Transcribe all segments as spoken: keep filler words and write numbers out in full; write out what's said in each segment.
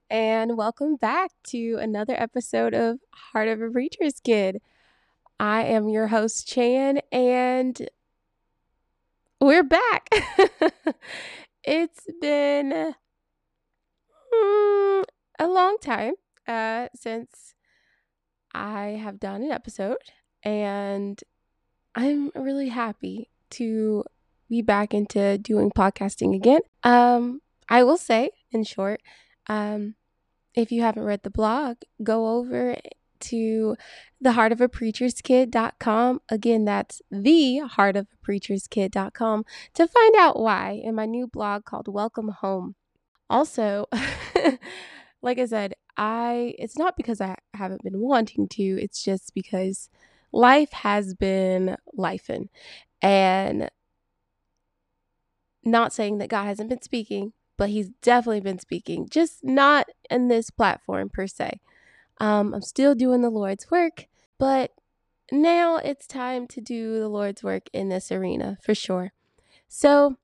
and welcome back to another episode of Heart of a Preacher's Kid. I am your host, Chan, and we're back. It's been mm, a long time uh, since I have done an episode, and I'm really happy to be back into doing podcasting again. Um, I will say, in short, um, if you haven't read the blog, go over to the heart of a preacher's kid dot com. Again, that's the heart of a preacher's kid dot com to find out why in my new blog called Welcome Home. Also, like I said, I it's not because I haven't been wanting to, it's just because life has been lifing. And not saying that God hasn't been speaking, but he's definitely been speaking, just not in this platform per se. Um, I'm still doing the Lord's work, but now it's time to do the Lord's work in this arena for sure. So,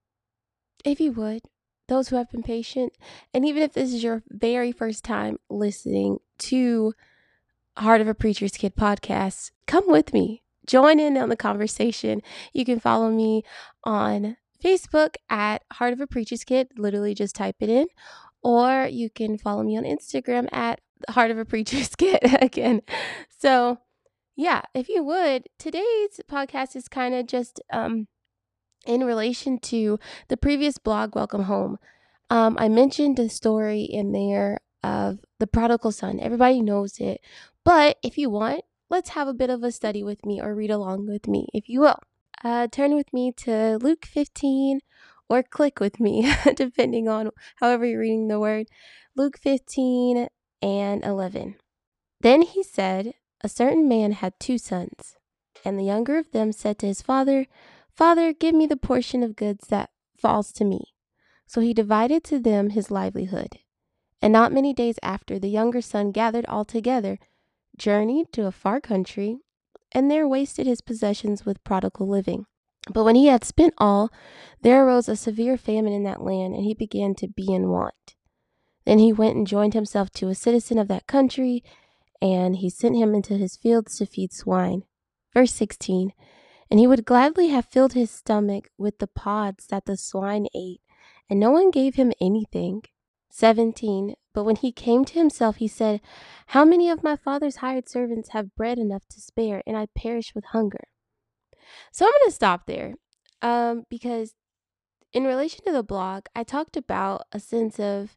if you would, those who have been patient, and even if this is your very first time listening to Heart of a Preacher's Kid podcast, come with me. Join in on the conversation. You can follow me on Facebook at Heart of a Preacher's Kid. Literally just type it in. Or you can follow me on Instagram at Heart of a Preacher's Kid again. So, yeah, if you would, today's podcast is kind of just um, in relation to the previous blog, Welcome Home. Um, I mentioned a story in there of the prodigal son. Everybody knows it. But if you want, let's have a bit of a study with me or read along with me, if you will. Uh, turn with me to Luke fifteen or click with me, depending on however you're reading the word. Luke fifteen and eleven. Then he said, a certain man had two sons, and the younger of them said to his father, Father, give me the portion of goods that falls to me. So he divided to them his livelihood. And not many days after, the younger son gathered all together, journeyed to a far country, and there wasted his possessions with prodigal living. But when he had spent all, there arose a severe famine in that land, and he began to be in want. Then he went and joined himself to a citizen of that country, and he sent him into his fields to feed swine. Verse sixteen. And he would gladly have filled his stomach with the pods that the swine ate, and no one gave him anything. seventeen. But when he came to himself, he said, How many of my father's hired servants have bread enough to spare, and I perish with hunger? So I'm going to stop there um, because in relation to the blog, I talked about a sense of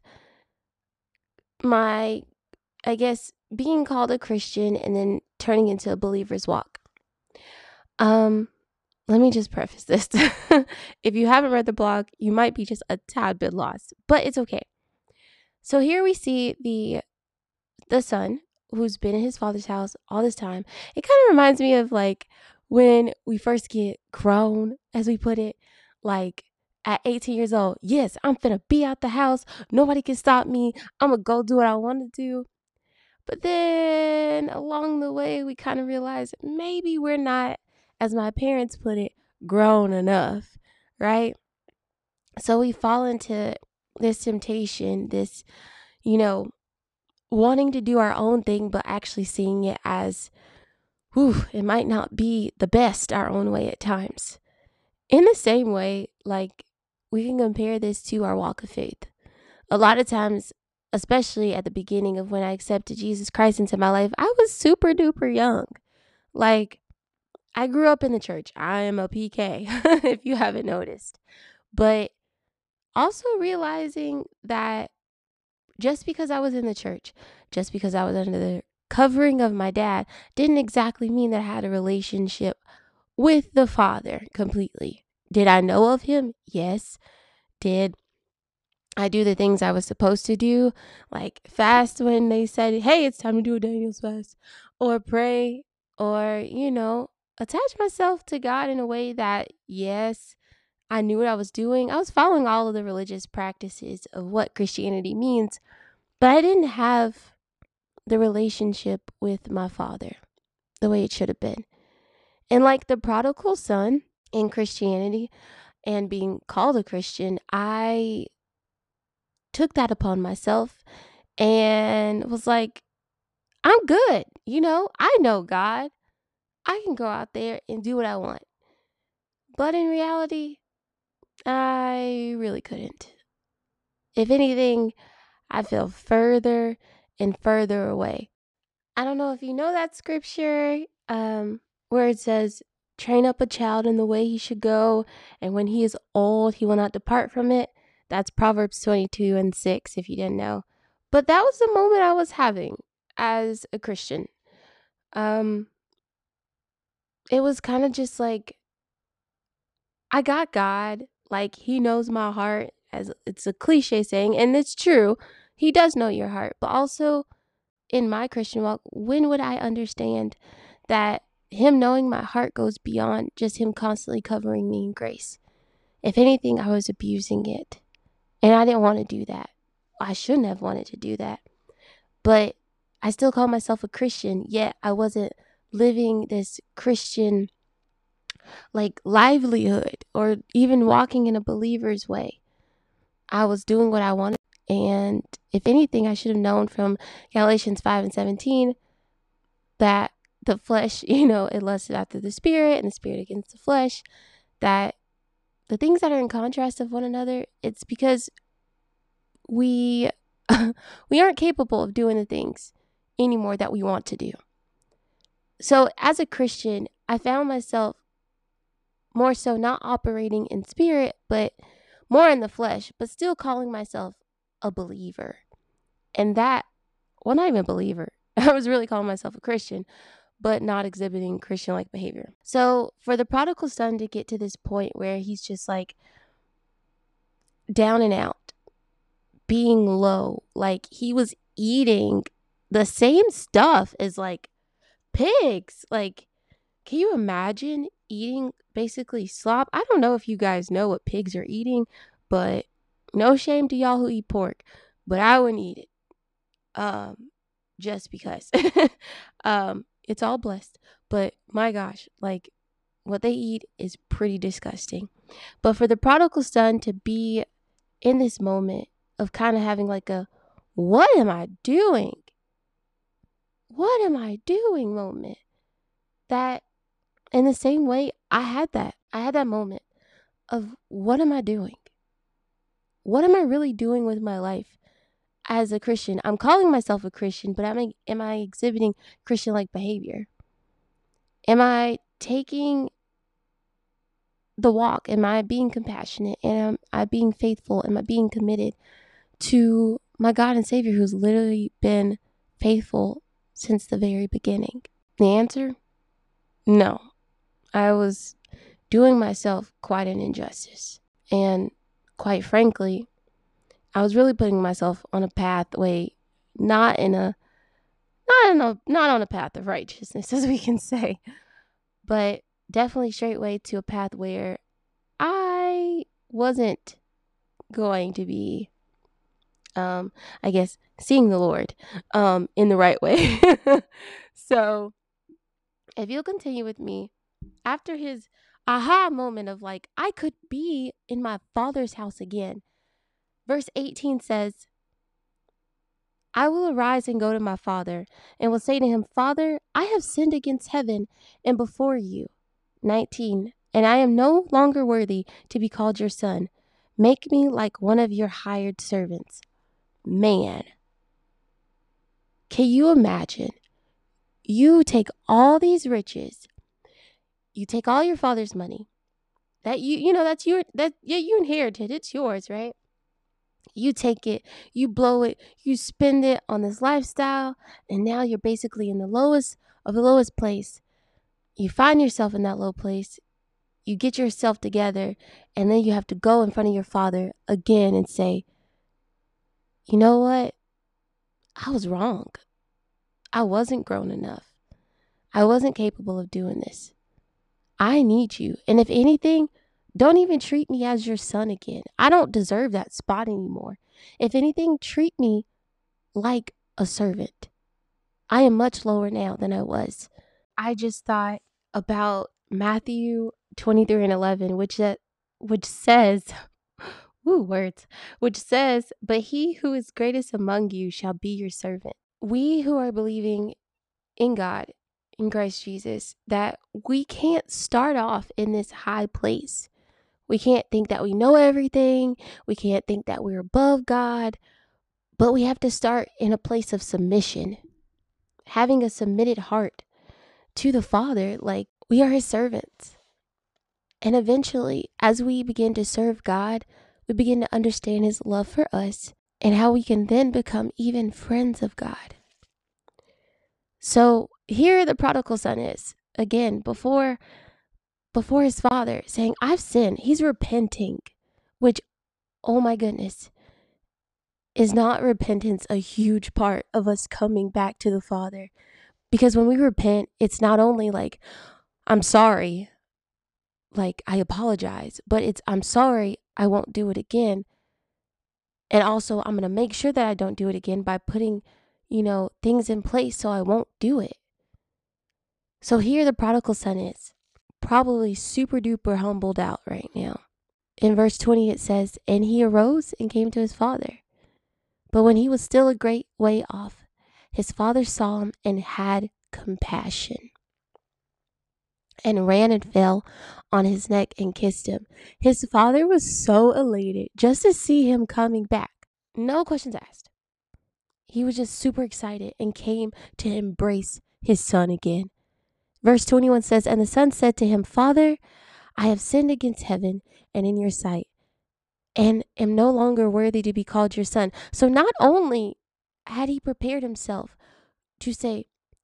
my, I guess, being called a Christian and then turning into a believer's walk. Um, let me just preface this. If you haven't read the blog, you might be just a tad bit lost, but it's okay. So here we see the the son who's been in his father's house all this time. It kind of reminds me of like when we first get grown, as we put it, like at eighteen years old. Yes, I'm finna be out the house. Nobody can stop me. I'm gonna go do what I want to do. But then along the way, we kind of realize maybe we're not, as my parents put it, grown enough, right? So we fall into this temptation, this, you know, wanting to do our own thing, but actually seeing it as, whew, it might not be the best our own way at times. In the same way, like we can compare this to our walk of faith. A lot of times, especially at the beginning of when I accepted Jesus Christ into my life, I was super duper young. Like, I grew up in the church. I am a P K, if you haven't noticed. But also realizing that just because I was in the church, just because I was under the covering of my dad, didn't exactly mean that I had a relationship with the Father completely. Did I know of him? Yes. Did I do the things I was supposed to do, like fast when they said, hey, it's time to do a Daniel's fast, or pray, or, you know, attach myself to God in a way that, yes, I knew what I was doing. I was following all of the religious practices of what Christianity means, but I didn't have the relationship with my Father the way it should have been. And like the prodigal son in Christianity and being called a Christian, I took that upon myself and was like, I'm good. You know, I know God. I can go out there and do what I want. But in reality, I really couldn't. If anything, I feel further and further away. I don't know if you know that scripture um, where it says, train up a child in the way he should go, and when he is old, he will not depart from it. That's Proverbs twenty-two and six, if you didn't know. But that was the moment I was having as a Christian. Um, it was kind of just like, I got God. Like, he knows my heart, as it's a cliche saying, and it's true. He does know your heart. But also, in my Christian walk, when would I understand that him knowing my heart goes beyond just him constantly covering me in grace? If anything, I was abusing it. And I didn't want to do that. I shouldn't have wanted to do that. But I still call myself a Christian, yet I wasn't living this Christian like livelihood or even walking in a believer's way. I was doing what I wanted. And if anything, I should have known from Galatians five and seventeen that the flesh, you know, it lusted after the spirit and the spirit against the flesh, that the things that are in contrast of one another, it's because we we aren't capable of doing the things anymore that we want to do. So as a Christian, I found myself more so not operating in spirit, but more in the flesh, but still calling myself a believer. And that, well, not even a believer. I was really calling myself a Christian, but not exhibiting Christian-like behavior. So for the prodigal son to get to this point where he's just like down and out, being low, like he was eating the same stuff as like pigs. Like, can you imagine eating basically slop? I don't know if you guys know what pigs are eating, but no shame to y'all who eat pork, but I wouldn't eat it. Um, just because. um, it's all blessed. But my gosh, like what they eat is pretty disgusting. But for the prodigal son to be in this moment of kind of having like a, what am I doing? What am I doing moment? That in the same way, I had that. I had that moment of, what am I doing? What am I really doing with my life as a Christian? I'm calling myself a Christian, but am I, am I exhibiting Christian-like behavior? Am I taking the walk? Am I being compassionate? Am I being faithful? Am I being committed to my God and Savior who's literally been faithful since the very beginning? The answer? No. I was doing myself quite an injustice. And quite frankly, I was really putting myself on a pathway, not in a, not in a, not on a path of righteousness, as we can say, but definitely straightway to a path where I wasn't going to be, um, I guess, seeing the Lord, um, in the right way. So if you'll continue with me, after his aha moment of like, I could be in my father's house again. Verse eighteen says, I will arise and go to my father and will say to him, Father, I have sinned against heaven and before you. nineteen, and I am no longer worthy to be called your son. Make me like one of your hired servants. Man, can you imagine? You take all these riches, you take all your father's money, that you, you know, that's your, that yeah, you inherited, it's yours, right? You take it, you blow it, you spend it on this lifestyle, and now you're basically in the lowest of the lowest place. You find yourself in that low place, you get yourself together, and then you have to go in front of your father again and say, you know what? I was wrong. I wasn't grown enough. I wasn't capable of doing this. I need you. And if anything, don't even treat me as your son again. I don't deserve that spot anymore. If anything, treat me like a servant. I am much lower now than I was. I just thought about Matthew twenty-three and eleven, which that which says, Woo, words. Which says, "But he who is greatest among you shall be your servant." We who are believing in God, in Christ Jesus, that we can't start off in this high place. We can't think that we know everything. We can't think that we're above God. But we have to start in a place of submission, having a submitted heart to the Father, like we are his servants. And eventually, as we begin to serve God, we begin to understand his love for us and how we can then become even friends of God. So here the prodigal son is, again, before before his father, saying, I've sinned. He's repenting, which, oh my goodness, is not repentance a huge part of us coming back to the Father? Because when we repent, it's not only like, I'm sorry, like I apologize, but it's, I'm sorry, I won't do it again. And also, I'm going to make sure that I don't do it again by putting, you know, things in place so I won't do it. So here the prodigal son is probably super duper humbled out right now. In verse twenty, it says, and he arose and came to his father. But when he was still a great way off, his father saw him and had compassion, and ran and fell on his neck and kissed him. His father was so elated just to see him coming back. No questions asked. He was just super excited and came to embrace his son again. Verse twenty-one says, and the son said to him, Father, I have sinned against heaven and in your sight, and am no longer worthy to be called your son. So not only had he prepared himself to say,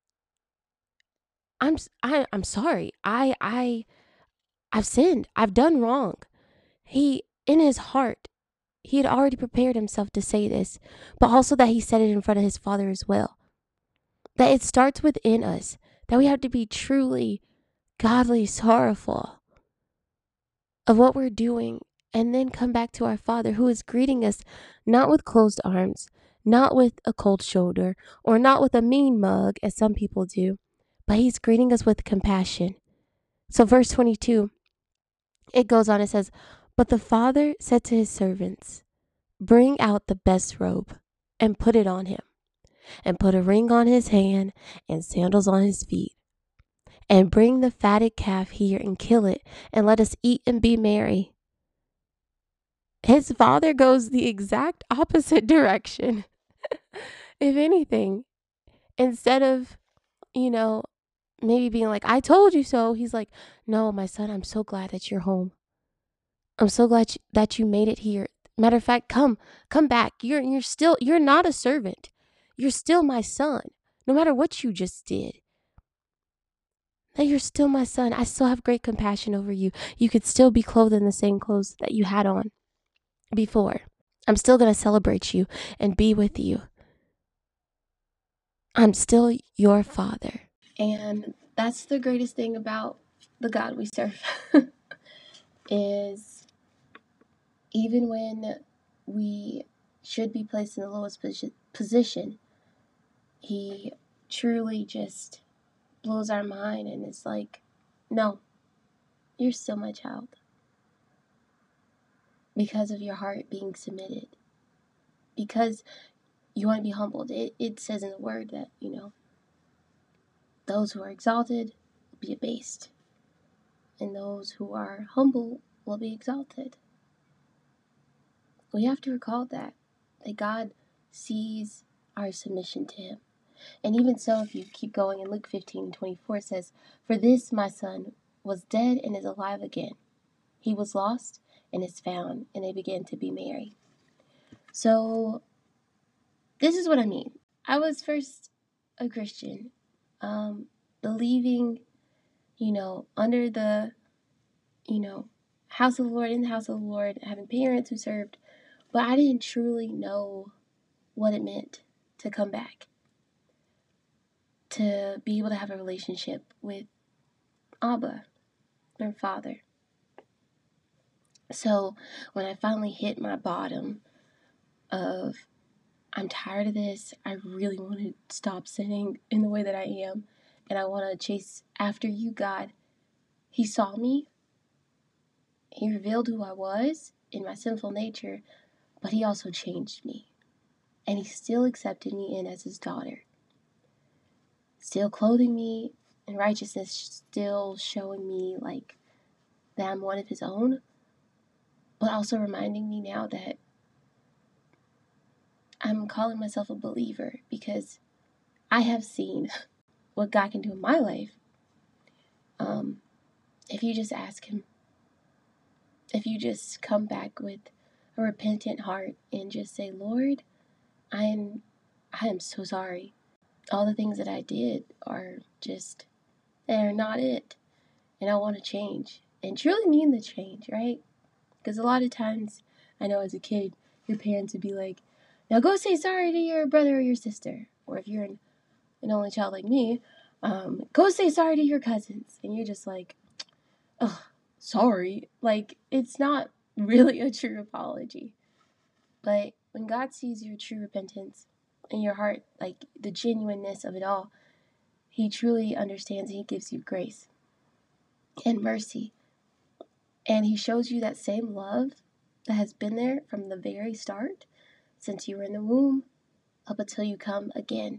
I'm I, I'm sorry, I I I've sinned, I've done wrong. He, in his heart, he had already prepared himself to say this, but also that he said it in front of his father as well. That it starts within us, that we have to be truly godly sorrowful of what we're doing, and then come back to our Father, who is greeting us not with closed arms, not with a cold shoulder, or not with a mean mug, as some people do, but he's greeting us with compassion. So verse twenty-two, it goes on, it says, but the father said to his servants, bring out the best robe and put it on him, and put a ring on his hand and sandals on his feet. And bring the fatted calf here and kill it, and let us eat and be merry. His father goes the exact opposite direction. If anything, instead of, you know, maybe being like, I told you so, he's like, no, my son, I'm so glad that you're home. I'm so glad you, that you made it here. Matter of fact, come, come back. You're, you're still, you're not a servant. You're still my son. No matter what you just did. That you're still my son. I still have great compassion over you. You could still be clothed in the same clothes that you had on before. I'm still going to celebrate you and be with you. I'm still your father. And that's the greatest thing about the God we serve. Is even when we should be placed in the lowest position, he truly just blows our mind and is like, no, you're still my child. Because of your heart being submitted. Because you want to be humbled. It, it says in the word that, you know, those who are exalted will be abased. And those who are humble will be exalted. We have to recall that. That God sees our submission to him. And even so, if you keep going in Luke fifteen twenty-four, it says, for this my son was dead and is alive again. He was lost and is found, and they began to be merry. So, this is what I mean. I was first a Christian, um, believing, you know, under the, you know, house of the Lord, in the house of the Lord, having parents who served, but I didn't truly know what it meant to come back. To be able to have a relationship with Abba, their Father. So when I finally hit my bottom of, I'm tired of this, I really want to stop sinning in the way that I am, and I want to chase after you, God, he saw me, he revealed who I was, in my sinful nature, but he also changed me. And he still accepted me in as his daughter. Still clothing me in righteousness, still showing me like that I'm one of his own, but also reminding me now that I'm calling myself a believer because I have seen what God can do in my life. Um, if you just ask him, if you just come back with a repentant heart and just say, Lord, I am, I am so sorry. All the things that I did are just, they're not it. And I want to change and truly mean the change, right? Because a lot of times, I know as a kid, your parents would be like, now go say sorry to your brother or your sister. Or if you're an, an only child like me, um, go say sorry to your cousins. And you're just like, ugh, sorry. Like, it's not really a true apology. But when God sees your true repentance in your heart, like the genuineness of it all, he truly understands and he gives you grace and mercy. And he shows you that same love that has been there from the very start, since you were in the womb, up until you come again.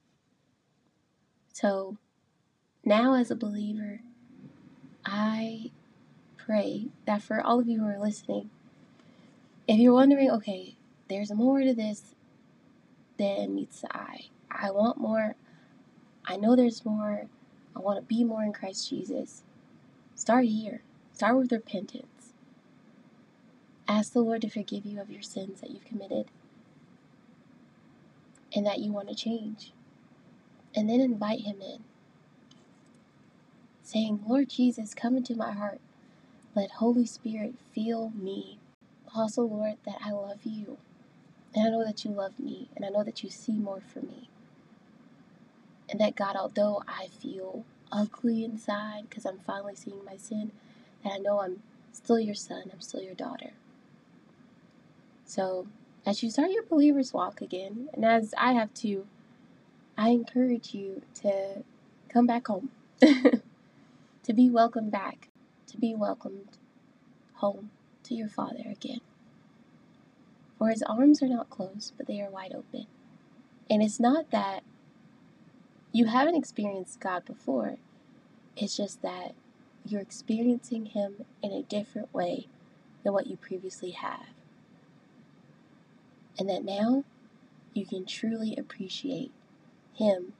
So now as a believer, I pray that for all of you who are listening, if you're wondering, okay, there's more to this than meets the eye. I want more. I know there's more. I want to be more in Christ Jesus. Start here. Start with repentance. Ask the Lord to forgive you of your sins that you've committed and that you want to change. And then invite him in, saying, Lord Jesus, come into my heart. Let Holy Spirit fill me. Also, Lord, that I love you. And I know that you love me. And I know that you see more for me. And that, God, although I feel ugly inside because I'm finally seeing my sin, that I know I'm still your son. I'm still your daughter. So, as you start your believer's walk again, and as I have to, I encourage you to come back home. To be welcomed back. To be welcomed home to your Father again. For his arms are not closed, but they are wide open. And it's not that you haven't experienced God before. It's just that you're experiencing him in a different way than what you previously have. And that now you can truly appreciate him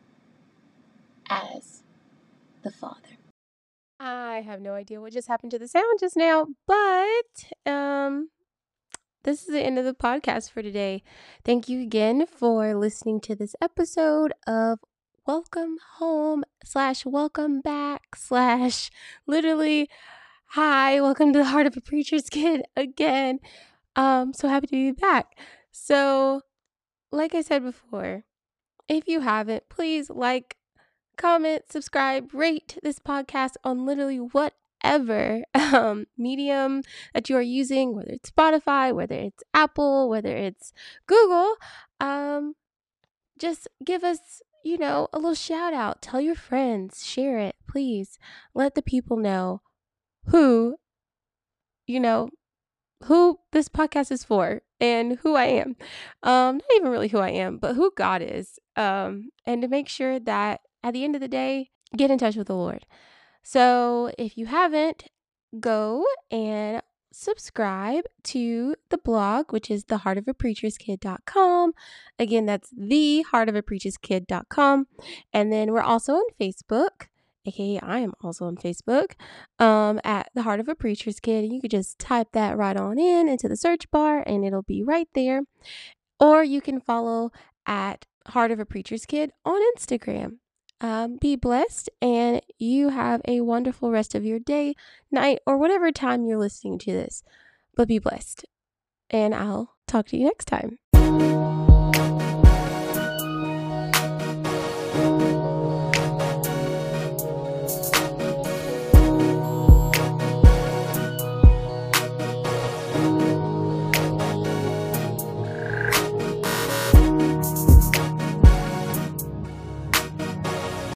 as the Father. I have no idea what just happened to the sound just now, but um, this is the end of the podcast for today. Thank you again for listening to this episode of Welcome Home slash Welcome Back slash literally, hi, welcome to the Heart of a Preacher's Kid again. Um, so happy to be back. So, like I said before, if you haven't, please like, comment, subscribe, rate this podcast on literally whatever um, medium that you are using, whether it's Spotify, whether it's Apple, whether it's Google. Um, just give us, you know, a little shout out. Tell your friends, share it, please. Let the people know who, you know, who this podcast is for and who I am. Um, not even really who I am, but who God is. Um, and to make sure that at the end of the day, get in touch with the Lord. So if you haven't, go and subscribe to the blog, which is the heart of a preacher's kid dot com. Again, that's the heart of a preacher's kid dot com. And then we're also on Facebook, aka I am also on Facebook, um, at the Heart of a Preacher's Kid. And you could just type that right on in into the search bar and it'll be right there. Or you can follow at Heart of a Preacher's Kid on Instagram. Um, be blessed, and you have a wonderful rest of your day, night, or whatever time you're listening to this. But be blessed, and I'll talk to you next time.